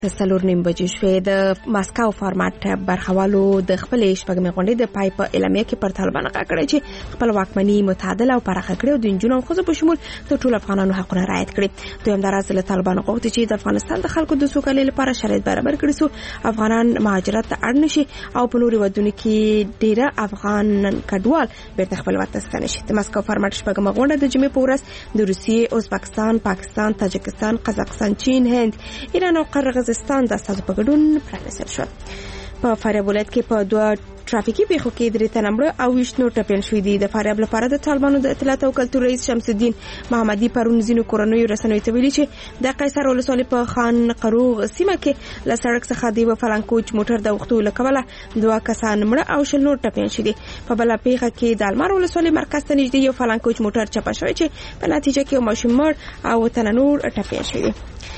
څلور نیم بجې شوې. د ماسکو فارمات برخوالو د خپلې شپږمې غونډې د پای په اعلامیه کې پر طالبانو غږ کړی چې خپل واکمني متعادله او پراخه کړي او د نجونو او ښځو په شمول د ټولو افغانانو حقونه رعایت کړي. دویم دا راز له طالبانو غوښتي چې د افغانستان د خلکو د سوکالۍ لپاره شرایط برابر کړي سو افغانان مهاجرت ته اړ نشي او په نورو ودونو کې ډیره افغان کډوال بیرته خپل وطن ته نشي. د ماسکو فارمات شپږمه غونډه د جمعې په ورځ د روسیې، ازبکستان، پاکستان، تاجکستان، قزاقستان، چین، هند، ایران او قرغیزستان د استازو په ګډون پرانیستل شو. په فاریاب ولایت کې په دوه ترافیکي پیښو کې 3 تنه مړه او 20 نور ټپیان شوي دي. د فاریاب لپاره د طالبانو د اطلاعات او کلتور رئیس شمس الدین محمدي پرون ځینو کورنیو رسنیو ته ویلي چې د قیصر ولسوالۍ په خان قروغ سیمه کې له سړک څخه د فلانکوچ موټر د وختو لکوله 2 کسان مړه او 20 نور ټپیان شوي دي. په بل پیښه کې د المار ولسوالۍ مرکز ته نږدې یو فلانکوچ موټر چپه شوی چې په نتیجه کې یو ماشوم مړ او تنه نور ټپیان شوي.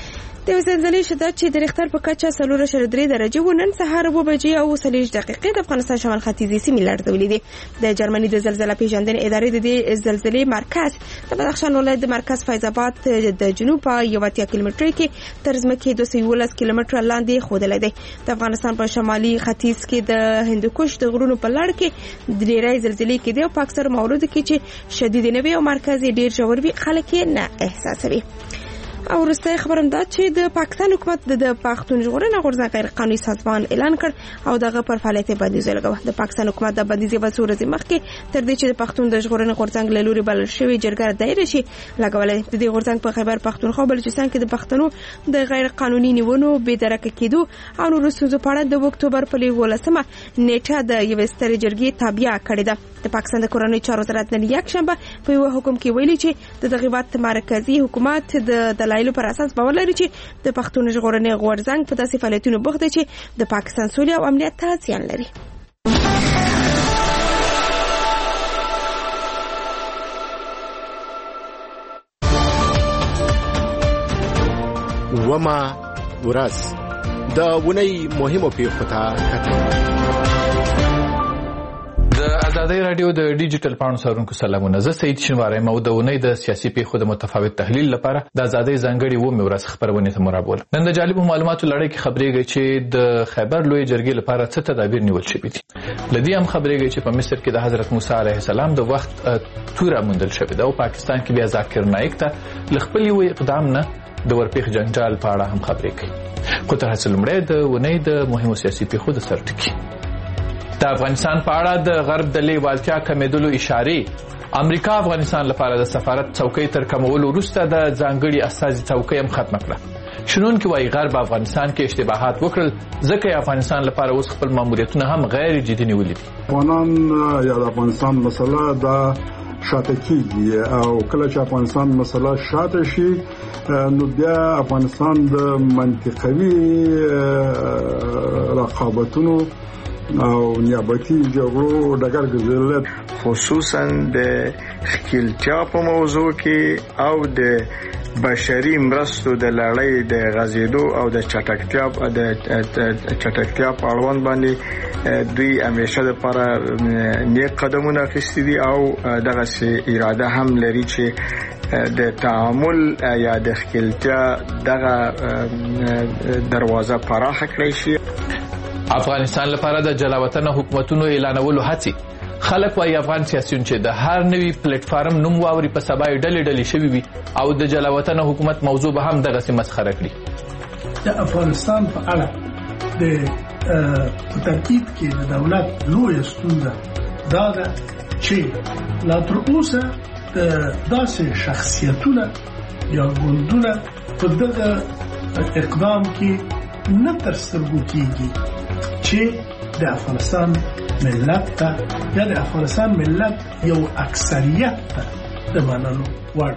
د زلزلې شدت چې د ریختر په کچه 4.3 درجه و نن سهار 2 بجې او 30 دقیقې د افغانستان شمال ختیځي سیمې لړزولې دي. د جرمني د زلزلې پیژندنې ادارې د زلزلې مرکز د بدخشان ولایت د مرکز فیض آباد د جنوب په 80 کیلومتر کې تر ځمکې 211 کیلومتر لاندې ښودلې دی. د افغانستان په شمالي ختیځ کې د هندوکش د غرونو په لړ کې ډېرې زلزلې کې دي او په اکثر موارد کې چې شدید نه وي او مرکز ډېر ژور وي خلک نه احساسوي. او وروسته خبرم دا چې د پاکستان حکومت د پښتون ژغورنې غورځنګ غیر قانوني سازمان اعلان کړ او دغه پر فعالیت بندیز لګاوه. د پاکستان حکومت د بندیز په څو ورځې مخکې تر دې چې د پښتون د ژغورنې غورځنګ له لوري بلل شوی جرګه دایره شي لګولې. د دې غورځنګ په خیبر پښتونخوا بلوچستان کې د پښتنو د غیر قانوني نیونو بې درکه کېدو او نورو ستونزو په اړه د اکتوبر په 11مه نیټه د یوې سترې جرګې تابع کړې ده. د پاکستان د کورنۍ چارو وزارت نن یک شنبه په یو حکم کې ویلي چې د دغه مرکزی حکومت د دلایلو پر اساس باور لري چې د پښتون ژغورنې غورځنګ په داسې فعالیتونو بوخت دی چې د پاکستان سولې او امنیت ته زیان لري. وما ورځ د ونې مهمو پیښو ته کتل. د ازادۍ رادیو د ډیجیټل پاڼو سرونکو سلامونه. زه سید شینواری مو د ونې د سیاسي پیښو د متفاوت تحلیل لپاره د ازادۍ ځانګړي و مورث خبرونه ته مرابول. نن د جالب معلوماتو لړۍ کې خبرېږي چې د خیبر لوی جرګې لپاره څه تدابیر نیول شوي دي. لدی هم خبرېږي چې په مصر کې د حضرت موسی علیه السلام د وخت توره موندل شوې ده او پاکستان کې بیا ذاکر نایک ته لخپل یو اقدام نه د ورپېخ جنجال په اړه هم خبرې کوي. خو تر هڅه لومړی د ونې د مهمو سیاسي پیښو د سرټکی. د افغانستان په اړه د غرب د لیوالتیا کمیدلو اشارې. امریکا افغانستان لپاره د سفارت څوکۍ تر کمولو وروسته د ځانګړي استازي څوکۍ هم ختمه کړه. شنونکي وايي غرب افغانستان کې اشتباهات وکړل ځکه افغانستان لپاره اوس خپل ماموریتونه هم غیر جدي نیولي دي. افغانان یا د افغانستان مسله د شاته کیږي او کله چې افغانستان مسله شاته شي نو بیا افغانستان د منطقوي رقابتونو او نیابتي جګړو ډګر ګرځیدل، خصوصا د خپلتیا په موضوع کې او د بشري مرستو د لړۍ د غزیدو او د چټکتیا په اړوند باندې دوی همیشه لپاره نیک قدمونه اخیستي دي او دغه اراده هم لري چې د تعامل یا د خپلتیا دغه دروازه پراخه کړی شي. افغانستان لپاره د جلاوطن حکومتونو اعلانولو هڅې. خلک وايي افغان سیاسيون چې د هر نوي پلیټ فارم نوم واوري په سبا ډلې شوي وي او د جلاوطن حکومت موضوع به هم دغه مسخره کړي. د افغانستان په اړه د ترکیب کې د دولت لوی ستونزه دا ده چې لا تر اوسه داسې شخصیتونه یا ګوندونه په دغه اقدام کې نه تر سترګو کېږي چې د افغانستان ملت ته یا د افغانستان ملت یو اکثریت ته د منلو وړ.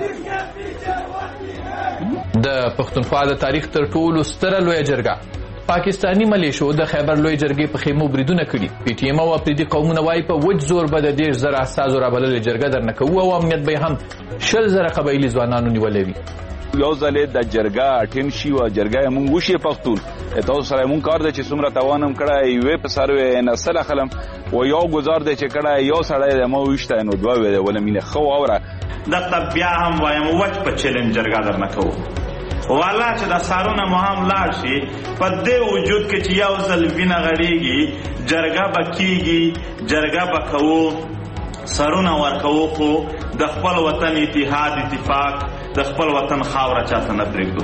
د پښتونخوا د تاریخ تر ټولو ستره لویه جرګه پاکستانی ملیشو د خیبر لوی جرګې په خیمو بریدونه کړي. پی ټی ایم او اپریدي قومونه وايي په وچ زور به د 10,000 استازو رابللې جرګه درنه کوو او امنیت به هم 10,000 قبایلي ځوانانو نیولې وي. یو ځلې د جرګه اټین شي او جرګه مونږ وشي پښتون تاسو سره مونږ کار د چې څومره توانم کړای وي په سروي نه سره خلم و یو گزار د چې کړای یو سړی د مو وشته نو دوه ویل ولمینه خو اوره د بیا هم وایم وچ په چیلنج جرګه درنه کوو والا چې د سارونه مو هم لاړ شي په دې وجود کې چې یو ځل وینه غړېږي جرګه به کېږي جرګه به کوو سرونه ورکوو خو د خپل وطن اتحاد اتفاق د خپل وطن خاوره چاته نه پرېږدو.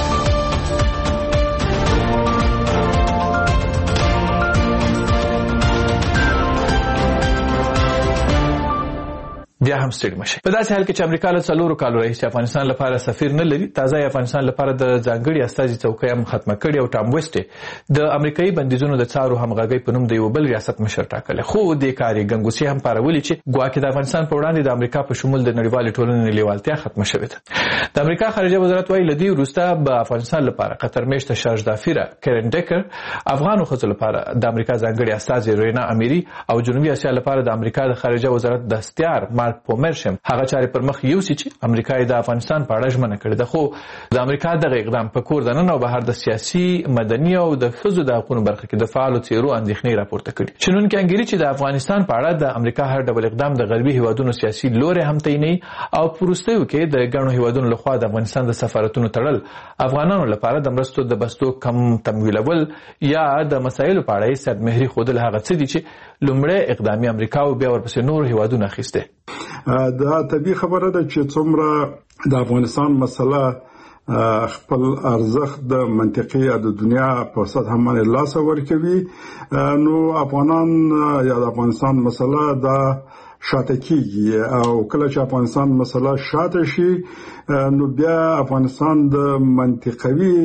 بیا هم ستړي مشي. په داسې حال کې چې امریکا له 4 کالو راهیسې افغانستان لپاره سفیر نه لري، تازه افغانستان لپاره د ځانګړي استازي څوکۍ هم ختمه کړې او ټام ویسټ د امریکایي بندیزونو د څارو همغږۍ په نوم د یو بل ریاست مشر ټاکلی. خو دې کار یې ګنګوسې هم پارولي چې ګواکې د افغانستان په وړاندې د امریکا په شمول د نړیوالې ټولنې لیوالتیا ختمه شوې ده. د امریکا خارجه وزارت وايي له دې وروسته به افغانستان لپاره قطر میشته شارج دافیره کیرن ډیکر، افغانو ښځو لپاره د امریکا ځانګړي استازي رینا امیری او جنوبي اسیا لپاره د امریکا د خارجه وزارت دستیار مارک پومرشم هغه چارې پر مخ یوسي چې امریکا د افغانستان په اړه ژمنه کړې ده. خو د امریکا دغه اقدام په کور دننه او بهر د سیاسي، مدني او د ښځو د حقوقو برخه کې د فعالو څیرو اندېښنې راپورته کړي. شنونکي انګیري چې د افغانستان په اړه د امریکا هر ډول اقدام د غربي هیوادونو سیاسي لوري هم تعیني او په وروستیو کې د ګڼو هیوادونو لخوا د افغانستان د سفارتونو تړل افغانانو لپاره د مرستو د بستو کم تمویلول یا د مسایلو په اړه سد مهري خودل هغه څه دي چې لومړی اقدامي امریکا او بیا ورپسې نور هیوادونه اخیسته. دا طبیعي خبره ده چې څومره د افغانستان مسله خپل ارزښت د منطقي د دنیا په سطح باندې لاس ورکوي، نو افغانان یا د افغانستان مسله دا شاته کیږي او کله چې افغانستان مسله شاته شي نو بیا افغانستان د منطقوي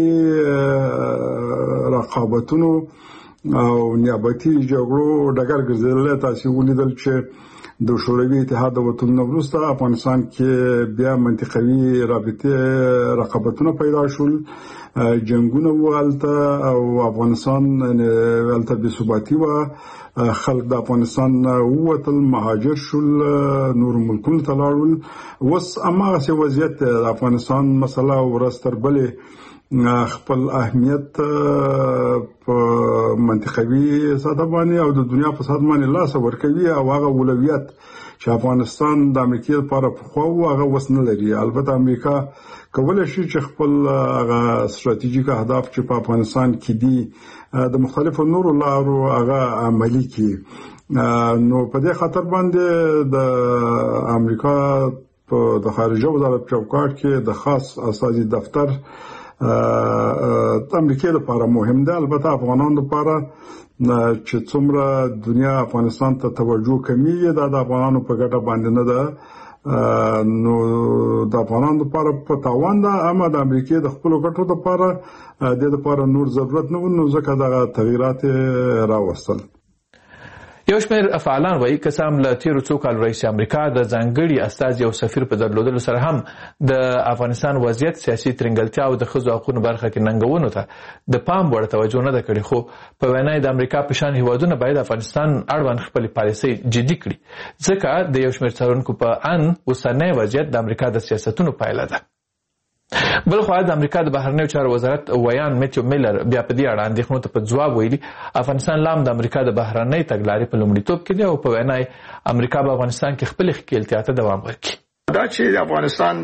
رقابتونو او نیابتي جګړو ډګر ګرځیدل. تاسو ولیدل چې د شوروي اتحاد د وطنونو وروسته افغانستان کې بیا منطقوي رابطې رقابتونه پیدا شول، جنگونه والته او افغانستان ولته بې ثباتي و، خلک د افغانستان ووتل، مهاجر شول، نور ملکونو ته لاړل. اوس هماغسې وضعیت د افغانستان مسله ورځ تر بلې خپل اهمیت په منطقوي سطح باندې او د دنیا په سطح باندې لاس ورکوي او هغه اولویت چې افغانستان د امریکا لپاره پخوا و هغه وس نه لري. البته امریکا کولای شي چې خپل هغه ستراتیژیک اهداف چې په افغانستان کې دي د مختلفو نورو لارو هغه عملي کړي. نو په دې خاطر باندې د امریکا په د خارجه وزارت چوکاټ کې د خاص استازي دفتر امریکا لپاره مهم ده. البته افغانانو لپاره چې څومره دنیا افغانستان ته توجه کوي دا د افغانانو په ګټه باندې نه ده، نو د افغانانو لپاره په تاوان ده، اما د امریکا د خپل ګټو لپاره د لپاره نور ضرورت نه و، نو ځکه دا تغیرات راوستل. یو شمېر فعالان وایي که څه هم له تېرو څو کالو راهیسې امریکا د ځانګړي استازي او سفیر په درلودلو سره هم د افغانستان وضعیت، سیاسي ترنګلتیا او د ښځو حقوقو برخه کې ننګونو ته د پام وړ توجه نه ده کړې. خو په وینا د امریکا په شان هیوادونه باید افغانستان اړوند خپلې پالیسۍ جدي کړي، ځکه د یو شمېر څارونکو په اند اوسنی وضعیت د امریکا د سیاستونو پایله ده. بل خو د امریکا د بهرنیو چارو وزارت ویان میتیو میلر بیا په دې اړه اندېښنو ته په ځواب ویلي افغانستان لام د امریکا د بهرنۍ تګلارې په لومړیتوب کې دی او په وینا امریکا په افغانستان کې خپل ښکېلتیا ته دوام ورکړي. دا چې افغانستان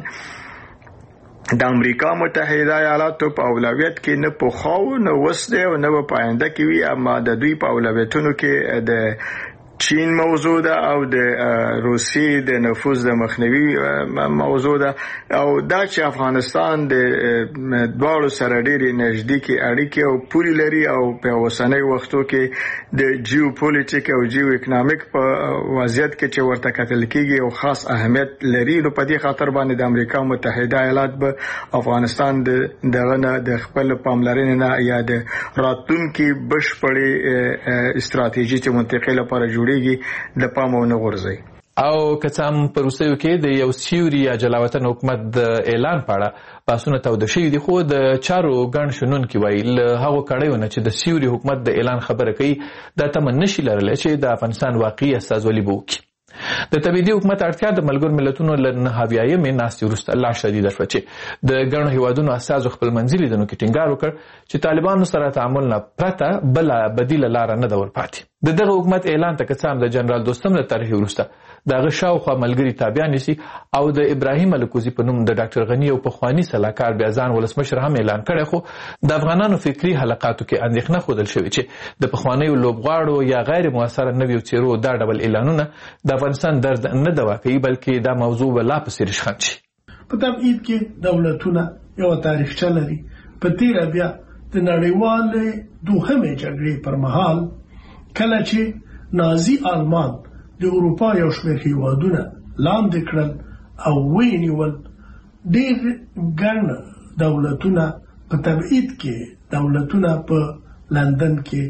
د امریکا متحده ایالاتو په اولویت کې نه پوخاو نه وس دی او نه په آینده کې وي، اما د دوی په اولویتونو کې د چین موضوع ده او د روسیې د نفوذ د مخنیوي موضوع ده او دا چې افغانستان د دواړو سره ډېرې نږدې اړیکې او پولې لري او په اوسنۍ وختو کې د جیوپولیټیک او جیو اکونومیک په وضعیت کې چې ورته کتل کېږي او خاص اهمیت لري، نو په دې خاطر باندې د امریکا متحده ایالات به افغانستان دغه نه د خپل پاملرنې نه یا د راتلونکي بشپړې استراتیژي چې منطقې لپاره د پامو نه غورځي. او که څه هم په وروستیو کې د یو سیوري یا جلاوطن حکومت د اعلان په اړه بحثونه توده شوي دي، خو د چارو ګڼ شنونکي وایي له هغو کړیو نه چې د سیوري حکومت د اعلان خبره کوي دا تمه نشي لرلی چې د افغانستان واقعي استازولي به وکړي. د تبعیدي حکومت اړتیا د ملګرو ملتونو له 9 ناستې وروسته لا شدیده شوه چې د ګڼو هیوادونو استازو خپل منځي لیدنو کې ټینګار وکړ چې طالبانو سره تعامل نه پرته بله بدیله لاره نه ده ورپاتې. د دغه حکومت اعلان ته که څه هم د جنرال دوستم له طرحې وروسته د هغه شاوخوا ملګري تابع نیسي او د ابراهیم الکوزي په نوم د ډاکټر غني او پخواني سلاکار بیا ځان ولسمشر هم اعلان کړی، خو د افغانانو فکري حلقاتو کې اندېښنه ښودل شوې چې د پخوانیو لوبغاړو یا غیر مؤثره نویو څیرو دا ډول اعلانونه د افغانستان درد نه دوا کوي، بلکې دا موضوع به لا پسې رشخند شي. په تبعید کې دولتونه یو تاریخچه لري. په تیره بیا د نړیوالې دوهمې جګړې پر مهال کله چې نازي آلمان د اروپا یو شمېر هېوادونه لاندې کړل او ونیول، ډېر ګڼ دولتونه په تبعید کې دولتونه په لندن کې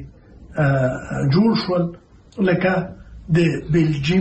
جوړ شول، لکه د بلجیم،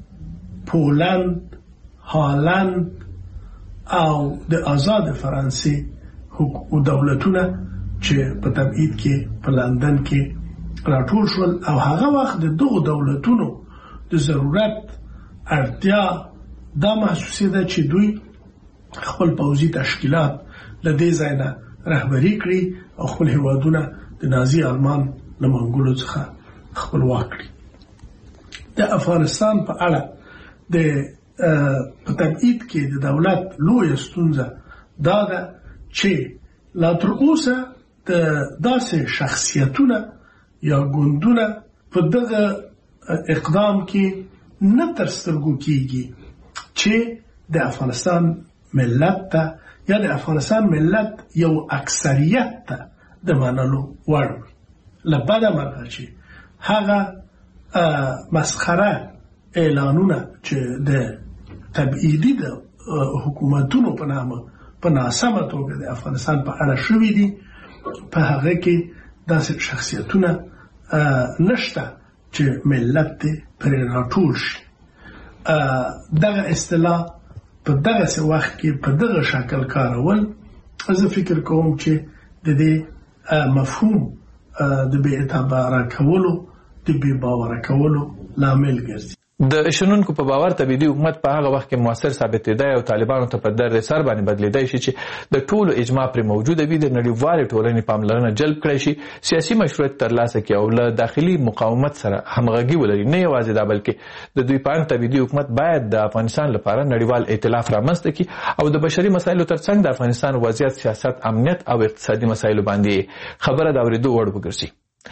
پولند، هالند او د آزاد فرانسې دولتونه چې په تبعید کې په لندن کې راټول شول. او هغه وخت د دغو دولتونو د ضرورت اړتیا دا محسوسېده چې دوی خپل پوځي تشکیلات له دې ځای نه رهبري کړي او خپل هېوادونه د نازي آلمان له منګولو څخه خپلواک کړي. د افغانستان په اړه د په تبعید کې د دولت لویه ستونزه دا ده چې لا تر اوسه د داسې شخصیتونه یا ګوندونه په دغه اقدام کې نه تر سترګو کېږي چې د افغانستان ملت ته یا د افغانستان ملت یو اکثریت ته د منلو وړ وي. له بده مرغه چې هغه مسخره اعلانونه چې د تبعیدي د حکومتونو په نامه په ناسمه توګه د افغانستان په اړه شوي دي، په هغه کې داسې شخصیتونه نشته چې ملت دې پرې راټول شي. دغه اصطلاح په دغه وخت کې په دغه شکل کارول، زه فکر کوم چې د دې مفهوم د بې اعتباره کولو، د بې باوره کولو لامل ګرځي. د شنونکو په باور تبعیدي حکومت په هغه وخت کې موثر ثابتېدای او طالبانو ته په درد سر باندې بدلیدای شي چې د ټولو اجماع پرې موجوده وي، د نړیوالې ټولنې پاملرنه جلب کړی شي، سیاسي مشروعیت ترلاسه کړي او له داخلي مقاومت سره همغږي ولري. نه یوازې دا بلکې د دوی په اند تبعیدي حکومت باید د افغانستان لپاره نړیوال ائتلاف رامنځته کړي او د بشري مسایلو ترڅنګ د افغانستان وضعیت، سیاست، امنیت او اقتصادي مسایلو باندې خبره د اورېدو وړ وګرځي.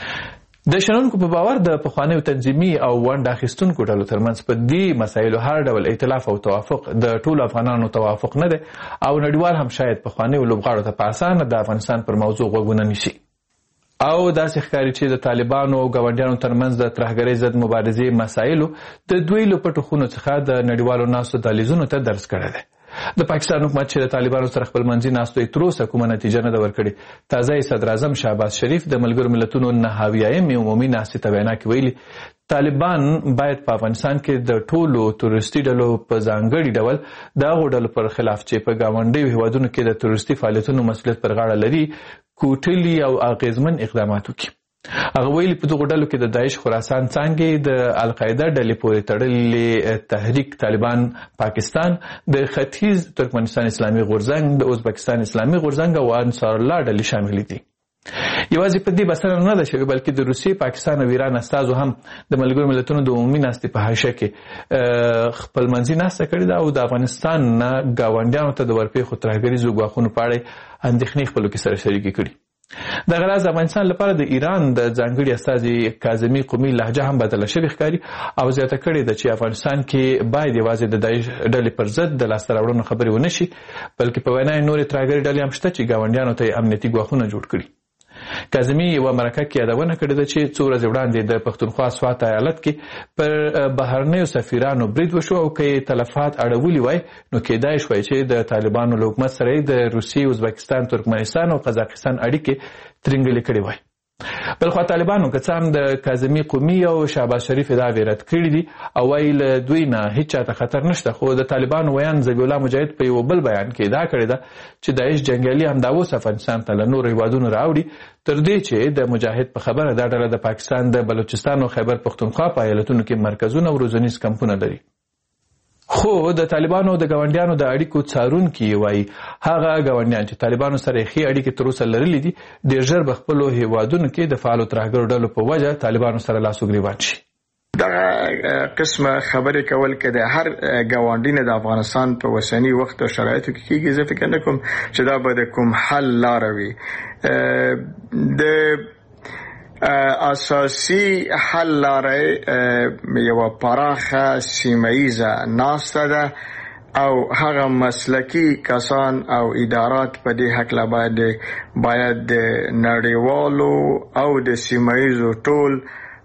د شنونکو په باور د پخوانیو تنظیمي او ونډه اخیستونکو ډلو ترمنځ په دې مسایلو هر ډول ائتلاف او توافق د ټولو افغانانو توافق نه دی او نړیوال هم شاید پخوانیو لوبغاړو ته په اسانه د افغانستان پر موضوع غوږونه نیسي. او داسې ښکاري چې د طالبانو او ګاونډیانو ترمنځ د ترهګرۍ ضد مبارزې مسایلو د دوی له پټو خونو څخه د نړیوالو ناستو دهلیزونو ته درس کړی دی. د پاکستان حکومت چې د طالبانو سره خپل منځي ناستو یې تر اوسه کومه نتیجه نه ده ورکړې. تازه صدر اعظم شهباز شریف د ملګرو ملتونو 9 عمومي ناستې ته وینا کې ویلي طالبان باید په افغانستان کې د ټولو تروریستي ډلو په ځانګړي ډول د هغو ډلو پر خلاف چې په ګاونډیو هېوادونو کې د تروریستي فعالیتونو مسؤلیت پر غاړه لري کوټلي او اغیزمن اقدامات وکړي. هغه ویلي په دغو ډلو کې د داعش خراسان څانګې، د القاعده ډلې پورې تړلې تحریک طالبان پاکستان، د ختیځ ترکمنستان اسلامي غورځنګ، د ازبکستان اسلامي غورځنګ او انصار الله ډلې شاملې دي. یوازې په دې بسنه نه ده شوې بلکې د روسیې، پاکستان او ایران استازو هم د ملګرو ملتونو د عمومي ناستې په حاشیه کې خپل منځي ناسته کړې ده او د افغانستان نه ګاونډیانو ته د ورپېښو ترهګریزو ګواښونو په اړه اندېښنې خپلو کې سره شریکې کړي. دغه راز د افغانستان لپاره د ایران د ځانګړي استازي کاظمي قومي لهجه هم بدله شوې ښکاري او زیاته کړې ده چې افغانستان کې باید یوازې د داعش ډلې پر ضد د لاسته راوړنو خبرې ونه شي بلکې په وینا یې نورې ترهګرې ډلې هم شته چې ګاونډیانو ته یې امنیتي ګواښونه جوړ کړي. کاظمي یوه مرکه کې یادونه کړې ده چې څو ورځې وړاندې د پښتونخوا سوات ایالت کې پر بهرنیو سفیرانو برید وشو او که یې تلفات اړولي وای نو کېدای شوی چې د طالبانو له حکومت سره د روسیې، ازبکستان، ترکمنستان او قزاقستان اړیکې ترنګلې کړې وای. بلخوا طالبانو که څه هم د کاظمي قومي او شهباز شریف ادعاوې رد کړي دي او وایي له دوی نه هیڅ چاته خطر نشته، خو د طالبانو ویان ذبیح الله مجاهد په یو بل بیان کې ادعا کړې ده چې داعش جنګیالي همدا اوس افغانستان ته له نورو هېوادونو راوړي تر دې چې د مجاهد په خبره دا ډله د پاکستان د بلوچستان او خیبر پښتونخوا په ایالتونو کې مرکزونه او روزنیز کمپونه لري. خو د طالبانو د ګاونډیانو د اړیکو څارونکي وایي هغه ګاونډیان چې طالبانو سره ښې اړیکې تر اوسه لرلې دي ډېر ژر به خپلو هیوادونو کې د فعالو ترهګرو ډلو په وجه طالبانو سره لاس و ګریوان شي. دغه قسمه خبرې کول کې د هر ګاونډي نه د افغانستان په اوسني وخت او شرایطو کې کېږي. زه فکر نه کوم چې دا به د کوم حل لاره وي. د اساسي حل لاره یو پراخه سیمه‌ایزه ناسته ده او هغه مسلکی کسان او ادارات په دې حق لا باید د نړیوالو او د سیمه‌ایزو ټول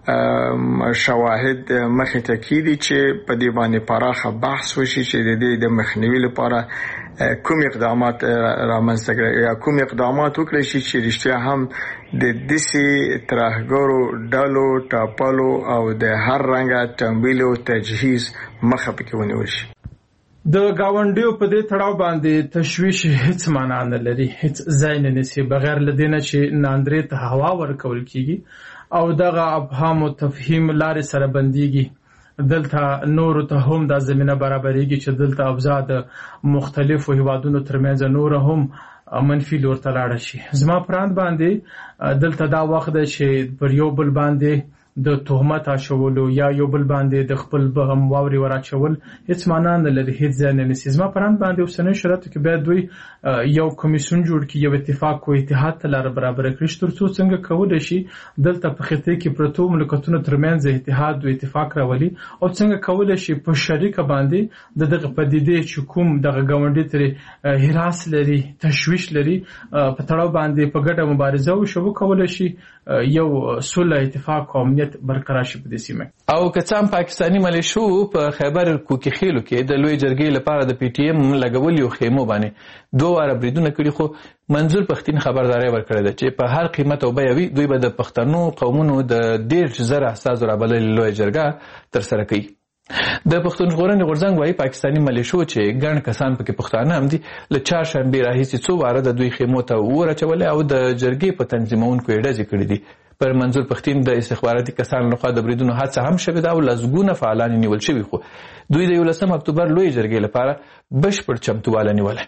شواهد مخې ته کېدي چې په دې باندې پراخه بحث وشي چې د دې د مخنیوي لپاره کوم اقدامات رامنځته کړي یا کوم اقدامات وکړي چې رښتیا هم د دسي ترهګرو ډلو ټاپلو او د هر رنګه تمویل او تجهیز مخه پکې ونیول شي. د گاونډیو په دې تړاو باندې تشویش هیڅ معنا نه لري، هیڅ ځای نه نیسي بغیر له دې نه چې ناندرې ته هوا ورکول کیږي او دغه ابهام او تفهیم لارې سره بنديږي. دلته نور ته هم د زمينه برابرېږي چې دلته ابزا د مختلفو هیوادونو ترمنځ نور هم منفي لور ته لاړ شي. زما پراند باندې دلته دا وخت دی چې پر یو بل باندې د تهمت اچولو یا یو بل باندې د خپل بهم واوري وراچول هیڅ معنا نه لري، هیڅ ځای نه نیسي. زما پراند باندې اوسنۍ شرایطو کې باید دوی یو کمیسیون جوړ کړي، یو اتفاق او اتحاد ته لار برابر کړي ترڅو څنګه کولی شي دلته په خطې کې پروتو مملکتونو ترمنځ اتحاد او اتفاق راولي او څنګه کولی شي په شریکه باندې دغه پدیدې چې کوم دغه ګاونډي ترې هراس لري، تشویش لري، په تړاو باندې په ګډه مبارزه وشو کولی شي یو صلح اتفاق او امنیت برقرار شي په دې سیمه. او کڅام پاکستانی ملیشو په خیبر کوکیخیلو کې د لوی جرګې لپاره د پی ټی ایم لګولو خیمو باندې دوه واره بریدونه کړي، خو منظور پښتين خبرداري ورکړه ده چې په هر قیمت او بیه وي دوی به د پښتنو قومونو د 1.5 اساس رابلل لوی جرګه تر سره کوي. د پښتون ژغورنې غورځنګ وايي پاکستانی ملیشو چې ګڼ کسان پکې پښتانه هم دي له چهارشنبې راهیسې څو واره د دوی خیمو ته ورچولې او د جرګې په تنظیمونکو یې ډزې کړې دي. پر منظور پښتين د استخباراتي کسانو لخوا د بریدونو هڅه هم شوې ده او لزګونه فعالان نیول شوي، خو دوی د 11 اکتوبر لوی جرګې لپاره بشپړ چمتووالی نیولی.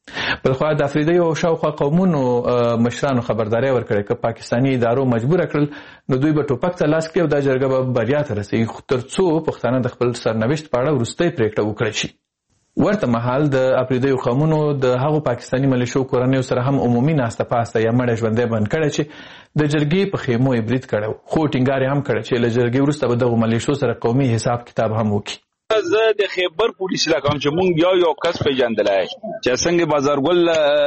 بلخوا د افریدي او شاوخوا قومونو مشرانو خبرداري ورکړې چې پاکستاني ادارو مجبور کړل نو دوی به ټوپک ته لاس کړي او د جرګه به بریا ته رسېږي ترڅو پښتانه د خپل سرنوشت په اړه وروستۍ پریکړه وکړي شي. ورته مهال د افریدي قومونو د هغو پاکستاني ملیشو کورنیو سره هم عمومي ناسته پاسته یا مړه ژوندۍ بند کړی چې د جرګې په خیمو یې برید کړی، خو ټینګار هم کړی چې له جرګې وروسته به دغو ملیشو سره قومي حساب کتاب هم وکړي. زه د خیبر پولیس علاقه چې مونږ یو کس پیژندلای چې څنګه بازارګل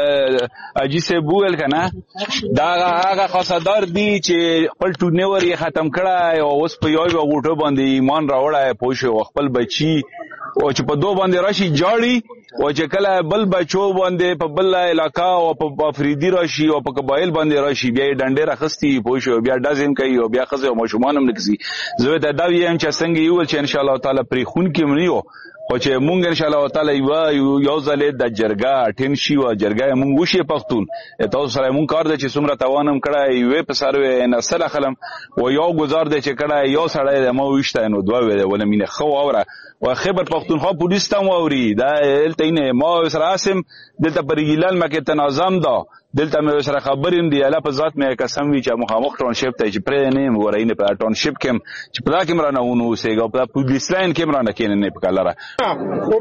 اجي سه بوول کنه دا هغه خاصدار دی چې خپل ټونور یې ختم کړای او اوس په یو غوټو باندې ایمان راوړای پوه خپل بچي او چې په دوه باندې راشي جاړي او چې کله بل بچو باندې په بل علاقہ او په افریدي راشي او په قبایل باندې راشي بیا ډنډه راخستي پوه بیا دازم کوي او بیا خزه او ماشومان هم نکسي. زه دا ویم چې څنګه یو چې ان شاء الله تعالی پری خون کې منیو او چې مونږ ان شاء الله تعالی یو ځلې د جرګه اټین شي او جرګه مونږ وشي پښتون تاسو سره مونږ کار د چې څومره توانم کړای وې په سروي نه سره خلم او یو گزار د چې کړای یو سړی د مو وشته نو دوه ویل ول مینه خو اوره او خیبر پښتونخوا پولیس ته ووري دا الته نه ما سره اسم دلته پرګیلال مکه تنظیم دا دلته مې سره خبریم دی الله په ذات مې قسم وی چې مخامخ ټاونشپ ته چې پرې نه مورای نه په ټاونشپ کې چې په دا کې مرانه ونه اوسېګو په پولیس لاین کې مرانه کې نه پکاله او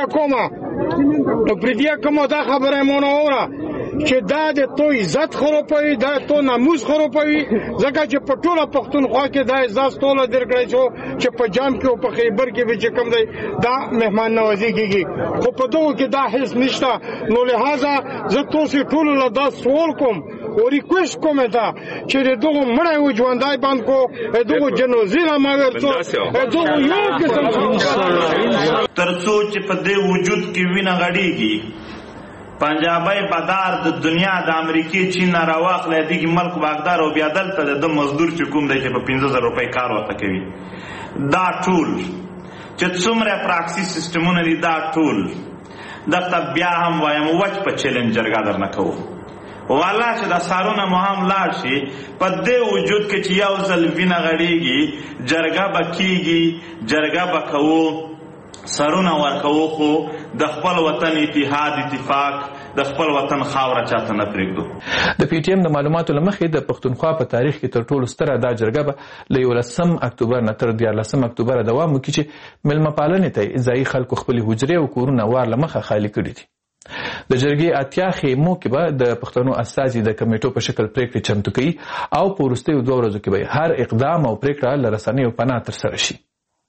پردیا کومه دا خبره مونږ اوره چې دا د تو عزت خرابوي، دا تو ناموس خرابوي، ځکه چې په ټوله پښتونخوا کې دا عزت ټوله درکړی شو چې په جام کې او په خیبر کې به چې کوم دی دا مهمان نوازي کیږي، خو په دغه کې دا هیڅ نشته. نو لہذا زه تاسو ټول له دا سوال کوم او ریکوست کوم دا چې دغه مړی و ژوندای باندې کو دغه جنوزینا ما ورته دغه یو قسم ترڅو چې په دې وجود کې وینه غړيږي پنجابی بدار د دنیا د امریکای چین راواخلې دغه ملک واغدار او بیا دلته د مزدور چې کوم دی چې په 15000 روپۍ کار ورته کوي دا ټول چې څومره پراکسي سیستمونه دي دا ټول دغه بیا هم وایم وچ په چیلنج جرګه درنه کوو والله چې دا سارونه مهم لاړ شي په دې وجود کې چې یو ځل وینه غړيږي جرګه بکیږي جرګه بکوو سرونه ورکوو خو د خپل وطن اتحاد اتفاق د خپل وطن خاوره چاته نه پرېږدو. د پی ټی ایم د معلوماتو له مخې د پښتونخوا په تاریخ کې تر ټولو ستره دا جرګه به له 11 اکتوبر نه تر 14 اکتوبر دوام وکړي چې میلمه پالنې ته ځایي خلکو خپلې حجرې او کورونه وار له مخه خالي کړي دي. د جرګې اتیا خیمو کې به د پښتنو استازي د کمیټو په شکل پریکړې چمتو کوي او په وروستیو 2 ورځو کې به هر اقدام او پریکړه له رسنیو پناه ترسره شي.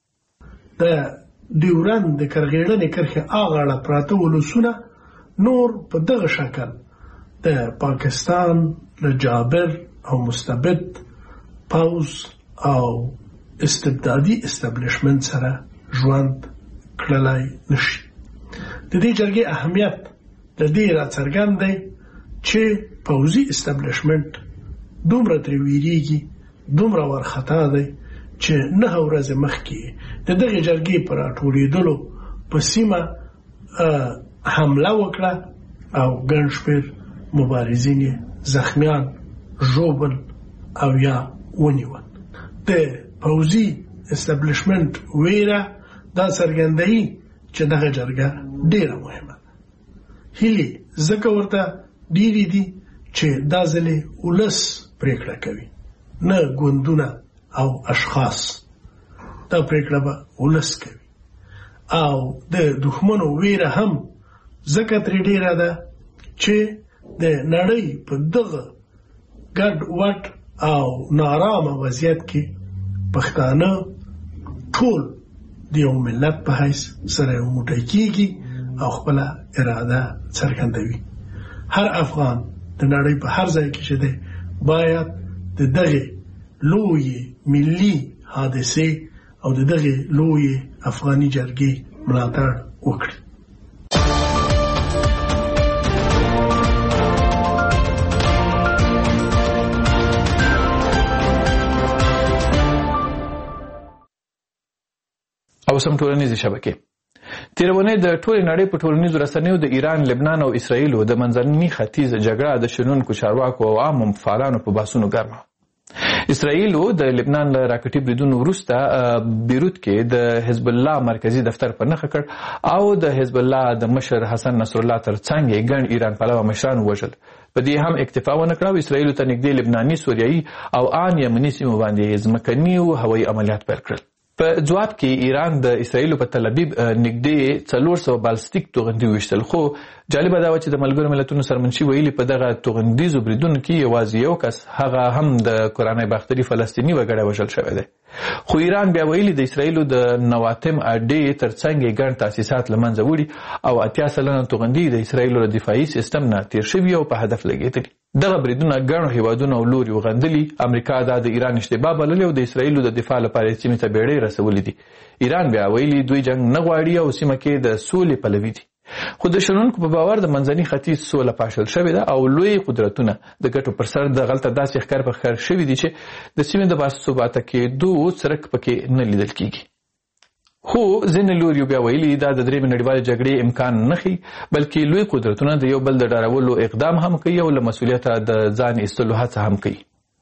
د ډیورند د کرغېړنې کرښې هغه اړه پراته ولسونه نور په دغه شکل د پاکستان له جابر او مستبد پوز او استبدادي استبلیشمنت سره ژوند کړلای نشي. د دې جرګې اهمیت د دې راڅرګند دی چې پوځي استبلیشمنت دومره ترې ویریږي، دومره ورخطا دی چې 9 ورځې مخکې د دغه جرګې پر راټولېدلو په سیمه حمله وکړه او ګڼ شمېر مبارزین زخمیان، ژوبل او یا ونیول. د پوځي استبلیشمنت ویره دا څرګندوي چې دغه جرګه ډیره مهمه ده. هیلې ځکه ورته ډیرې دي چې دا ځلې ولس پریکړه کوي، نه ګوندونه او اشخاص. دا پریکړه به ولس کوي او د دښمنو ویره هم ځکه ترې ډیره ده چې د نړۍ په دغه ګډ وډ او نارامه وضعیت کې پښتانه ټول د یو ملت په حیث سره یو موټی کېږي او خپل اراده څرګندوي. هر افغان د نړۍ په هر ځای کې چې دی باید د دغه لوی ملي حادثه او د دغه لوی افغاني جرګې ملاتړ وکړي. او سم ټولنیزې شبکې تیرونې د ټولې نړۍ په ټولنیزو رسنیو د ایران، لبنان او اسرائیلو د منځني ختیځ جګړه د شنونکو چارواکو او عامو فعالانو په بحثونو ګرمه. اسرائیلو د لبنان له راکټي بریدونو وروسته بیروت کې د حزب الله مرکزی دفتر په نښه کړ او د حزب الله د مشر حسن نصر الله ترڅنګ ګڼ ایران پلوه مشران ووژل. په دې هم اکتفا ونه کړه او اسرائیلو ته نږدې لبناني، سوریایي او ان یمني سیمو باندې ځمکني او هوایي عملیات پیل کړل. په جواب کې ایران د اسرائیلو په تل ابیب نږدې 400 بالستیک توغندي ویشتل. خو جالبه دا و چې د ملګرو ملتونو سرمنشي ویلي په دغه توغندیزو بریدونو کې یوازې یو کس، هغه هم د قرآني باختري فلسطیني وګړی وژل شوی دی. خو ایران بیا ویلي د اسرائیلو د نواتم اډې ترڅنګ ګڼ تاسیسات له منځه وړي او 80% توغندي د اسرائیلو له دفاعي سیستم نه تیر شوي او په هدف لګېدلي. دغه بریدونه ګڼو هیوادونو او لوري وغندلي. امریکا دا د ایران اشتباه بللې او د اسرائیلو د دفاع لپاره سیمې ته بیړۍ رسولې دي. ایران بیا ویلي دوی جنگ نه غواړي او سیمه کې د سولې پلوي دي. خو د شنونکو په باور د منځني ختیځ سوله پاشل شوې ده او لوی قدرتونه د ګټو پر سر د غلطه داسې ښکار په ښکار شوي دي چې د سیمې د باثباته کېدو څرک پکې نه لیدل کېږي. خو ځینې لوریو بیا ویلي دا د درېیمې نړیوالې جګړې امکان نه ښیي، بلکې لوی قدرتونه د یو بل د ډارولو اقدام هم کوي او له مسؤلیته د ځان ایستلو هڅه هم کوي.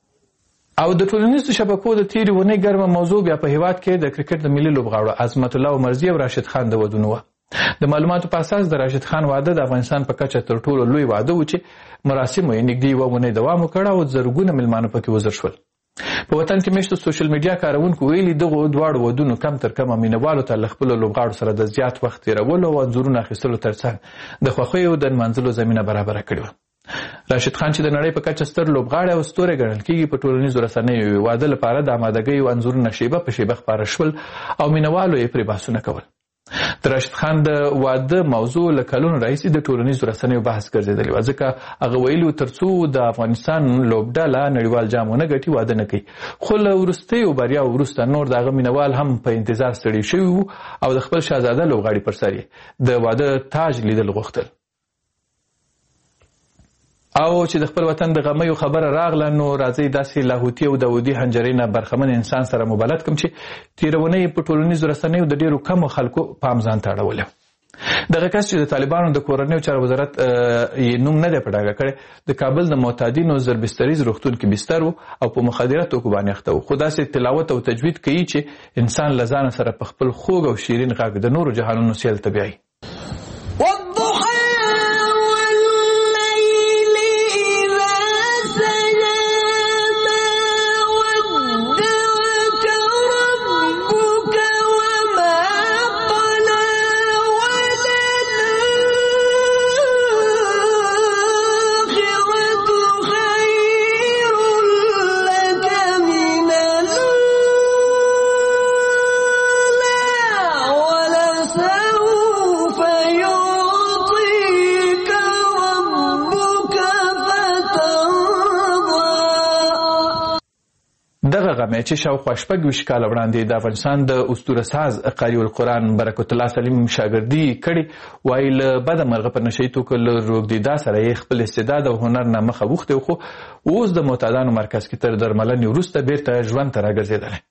او د ټولنیزو شبکو د تیرې ونې ګرمه موضوع بیا په هیواد کې د کرکټ د ملي لوبغاړو عظمت الله عمرزي او راشد خان د ودونو وه. د معلوماتو په اساس د راشد خان واده د افغانستان په کچه تر ټولو لوی واده و چې مراسمو یې نږدې 1 اونۍ دوام وکړ او زرګونه مېلمانه پکې وزر شول. په وطن کې میشتو سوشل میډیا کارونکو ویلي دغه دواړو ودونو کم تر کمه مینوالو ته له خپلو لوبغاړو سره د زیات وخت تېرولو او انځورونو اخیستلو ترڅنګ د خوښیو د نمانځلو زمینه برابره کړې وه. راشد خان چې د نړۍ په کچه ستر لوبغاړی او ستوری ګڼل کېږي په ټولنیزو رسنیو واده لپاره د آمادګیو انځورونه شیبه په شیبه خپاره شول او مینوالو یې پرې بحثونه کول. د راشد خان د واده موضوع له کلونو راهیسې د ټولنیزو رسنیو بحث ګرځېدلې وه، ځکه هغه ویلي و تر څو د افغانستان لوبډله نړیوال جام ونه ګټي واده نه کوي. خو له وروستیو بریاو وروسته نور د هغه مینوال هم په انتظار ستړي شوي وو او د خپل شهزاده لوبغاړي پر سر یې د واده تاج لیدل غوښتل. او چې د خپل وطن د غمیو خبره راغله نو راځي داسې لاهوتي او داودي حنجرې نه برخمن انسان سره مبلد کم چې تیرونه په ټولنیزو رسنیو د ډیرو کمو خلکو پام ځان ته اړولی. دغه کس چې د طالبانو د کورنیو چارو وزارت یې نوم نه دی په ډاګه کړی د کابل د معتادینو زربستریز روغتون کې بستر او په مخدره توکو باندې اخته و، خو داسې تلاوت او تجوید کوي چې انسان له ځانه سره په خپل خوږ او شیرین غږ د نورو جهانونو سیل ته بیایي. دغه غمه چې شاوخوا 26 کاله وړاندې د افغانستان د اسطوره ساز قاری القرآن برکت الله سلیم شاګردي کړي، وایي له بده مرغه په نشي توکو له روږدېدا سره یې خپل استعداد او هنر نه مخه وښتی، خو اوس د معتادانو مرکز کې تر درملنې وروسته بیرته ژوند ته راګرځېدلی.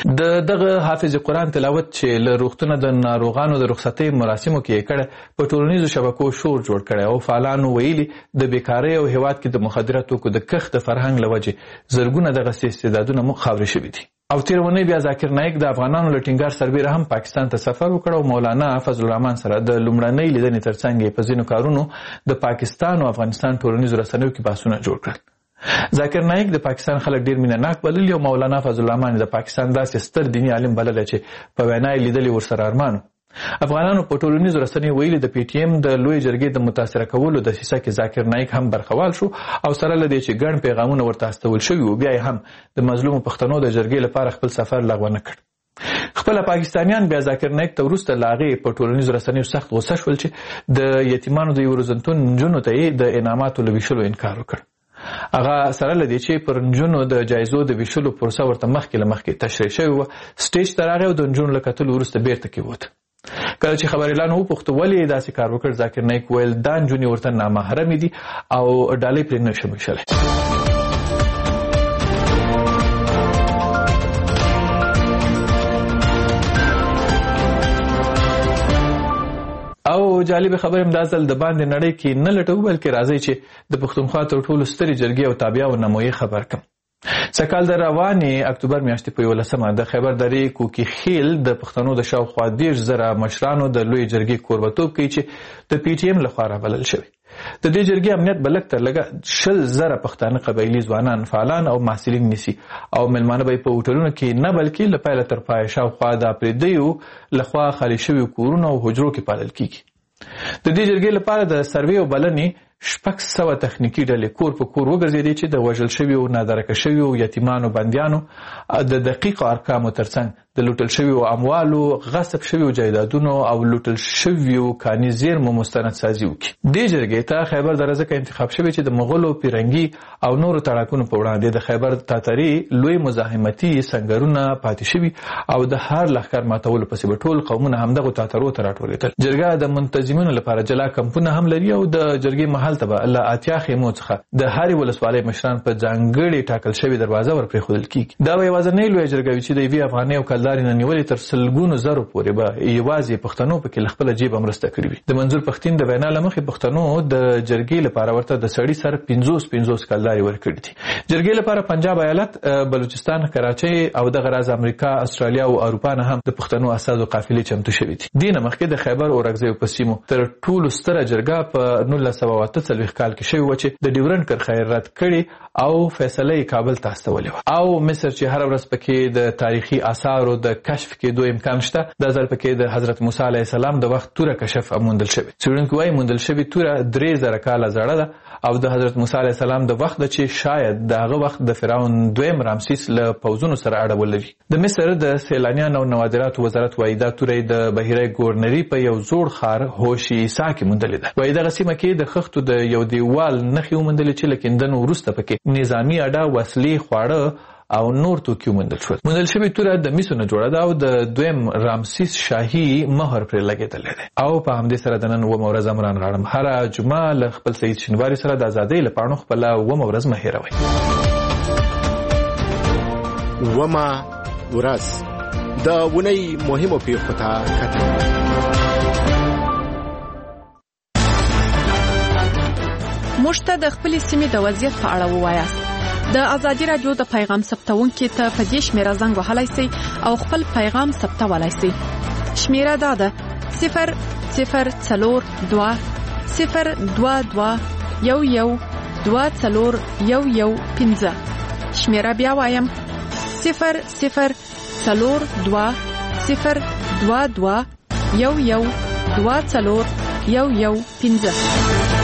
دغه حافظ قرآن تلاوت چې له روغتونه د ناروغانو د رخصتۍ مراسمو کې یې کړی په ټولنیزو شبکو شور جوړ کړی او فعالانو ویلي د بیکارۍ او هیواد کې د مخدره توکو د کښت د فرهنګ له وجې زرګونه دغسې استعدادونه مو خاورې شوي دي. او تېره اونۍ بیا ذاکر نایک د افغانانو له ټینګار سربیره هم پاکستان ته سفر وکړ او مولانا فضل الرحمن سره د لومړنۍ لیدنې ترڅنګ یې په ځینو کارونو د پاکستان او افغانستان ټولنیزو رسنیو کې بحثونه جوړ کړل. ذاکر نایک د پاکستان خلک ډیر مینه ناک بللي او مولانا فضل الرحمن د پاکستان داسې ستر دیني عالم بللی چې په وینا یې لیدلي ورسره ارمانو. افغانانو په ټولنیزو رسنیو ویلي د پی ټي ایم د لوی جرګې د متاثره کولو دسیسه کې ذاکر نایک هم برخوال شو او سره له دې چې ګڼ پیغامونه ورته استول شوي وو، بیا یې هم د مظلومو پښتنو د جرګې لپاره خپل سفر لغوه نه کړ. خپل پاکستانیان بیا ذاکر نایک ته وروسته له هغې په ټولنیزو رسنیو سخت غوسه شول چې د یتیمانو د یو روزنتون نجونو ته یې د انعاماتو له ویشلو انکار وکړ. هغه سره له دې چې پر نجونو د جایزو د ویشلو پروسه ورته مخکې له مخکې تشریح شوې وه، سټیج ته راغی او د نجونو له کتلو وروسته بیرته کېوت. کله چې خبریالان وپوښته ولې یې داسې کار وکړ، ذاکر نایک ویل دا نجونې ورته نامحرمې دي او ډالۍ پرې نه شم ویشلی. او جالب خبر هم دا ځل د باندې نړۍ کې نه لټو بلکې راځي چې د پښتونخوا تر ټولو سترې جرګې او تابعیاو نمایي خبر کړم. سکال د روانې اکتوبر میاشتې په 11 د خیبر درې کوکي خیل د پښتنو د شاوخوا 10,000 مشرانو د لوی جرګې کوربتوب کوي چې د پی ټي ایم لخوا رابلل شوی. د دې جرګې امنیت به لږ تر لږه 20,000 پښتانه قبایلي ځوانان فعالان او محصلین نیسي او مېلمانه به یې په هوټلونو کې نه بلکې له پیله تر پایه شاوخوا د پردیو لخوا خالي شوي کورونو او حجرو کې پالل کیږي. د دې جرګې لپاره د سروې او بلنې 600 تخنیکي ډلې کور په کور وګرځېدې چې د وژل شویو نادرکه شویو یتیمانو بندیانو د دقیقو ارقامو ترڅنګ د لوټل شویو اموالو، غصب شویو جایدادونو او لوټل شویو کاني زیرمو مستند سازي وکړي. دې جرګې ته خیبر دره ځکه انتخاب شوی چې د مغولو، پیرنګي او نورو تړاکونو په وړاندې د خیبر تاتري لوی مزاحمتي سنګرونه پاتې شوي او د هر لښکر ماتولو پسې به ټول قومونه همدغو تاترو ته راټولېدل. جرګه د منتظمینو لپاره جلا کمپونه هم لري او د جرګې محل ته به له 80 خیمو څخه د هرې ولسوالۍ مشران په ځانګړې ټاکل شوې دروازه ور پرېښودل کېږي. دا به یوازینۍ لویه جرګه وي چې د یوې افغانۍ او کلدارې نه نیولې تر سلګونو زرو پورې به یوازې پښتنو پکې له خپله جیبه مرسته کړې وي. د منظور پښتین د وینا له مخې پښتنو د جرګې لپاره ورته د سړي سر 50 کلدارې ورکړي دي. جرګې لپاره پنجاب ایالت، بلوچستان، کراچۍ او دغه راز امریکا، استرالیا او اروپا نه هم د پښتنو استازو قافلې چمتو شوي دي. دې نه مخکې د خیبر اورکزیو په سیمو تر ټولو ستره جرګه په 1948 کال کې شوې وه چې د ډیورنډ کرښه رد کړې او فیصله یې کابل ته استولې وه. او مصر چې هره ورځ پکې د تاریخي آثارو د کشف کېدو امکان شته، دا ځل پکې د حضرت موسی علیه السلام د وخت توره کشف موندل شوې. څېړونکي وایي موندل شوې توره 3,000 کاله زړه ده او د حضرت موسی علیه السلام د وخت ده چې شاید د هغه وخت د فرعون دویم رامسیس له پوځونو سره اړه ولري. د مصر د سیلانیانو او نوادراتو وزارت وایي دا توره د بحیره ګورنري په یو زوړ ښار هوشي عیسا کې موندلې ده. وایي دغه سیمه کې د خښتو د یو دیوال نښې وموندلې چې له کیندنو وروسته پکې نظامي اډه، وسلې، خواړه او نور توکي موندل شول. موندل شوې توره د مسو نه جوړه ده او د دویم رامسیس شاهي مهر پرې لګېدلی دی. او په همدې سره د نن 9 ورځ امران غواړم هره جمعه له خپل سید شینواري سره د ازادۍ له پاڼو خپله 9 ورځ مه هېروئ. 9 ورځ د اونۍ مهمو پیښو ته کتل. موږ ته د خپل سیمې د وضعیت په اړه ووایاست. د ازادي رادیو د پیغام ثبتونکو ته په دې شمیره زنګ وهلای شئ او خپل پیغام ثبتولای شئ. شمیره دا ده 00422112215. شمیره بیا وایم 00422112215.